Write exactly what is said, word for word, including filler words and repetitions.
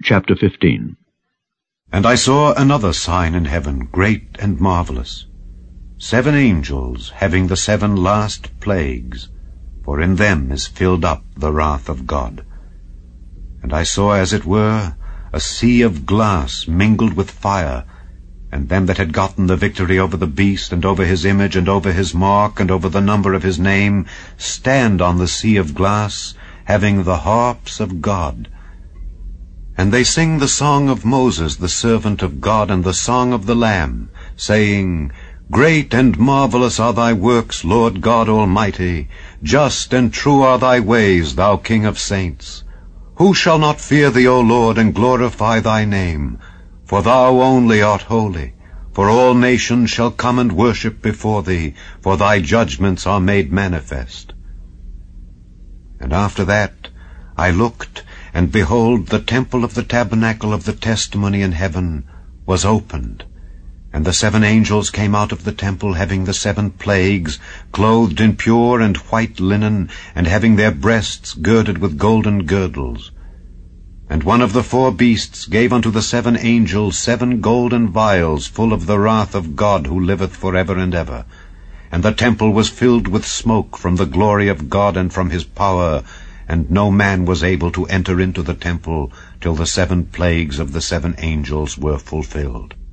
Chapter fifteen. And I saw another sign in heaven, great and marvelous, seven angels having the seven last plagues, for in them is filled up the wrath of God. And I saw, as it were, a sea of glass mingled with fire, and them that had gotten the victory over the beast, and over his image, and over his mark, and over the number of his name, stand on the sea of glass, having the harps of God. And they sing the song of Moses, the servant of God, and the song of the Lamb, saying, Great and marvelous are thy works, Lord God Almighty. Just and true are thy ways, thou King of saints. Who shall not fear thee, O Lord, and glorify thy name? For thou only art holy. For all nations shall come and worship before thee, for thy judgments are made manifest. And after that I looked, and behold, the temple of the tabernacle of the testimony in heaven was opened. And the seven angels came out of the temple, having the seven plagues, clothed in pure and white linen, and having their breasts girded with golden girdles. And one of the four beasts gave unto the seven angels seven golden vials, full of the wrath of God, who liveth for ever and ever. And the temple was filled with smoke from the glory of God and from his power, and no man was able to enter into the temple till the seven plagues of the seven angels were fulfilled.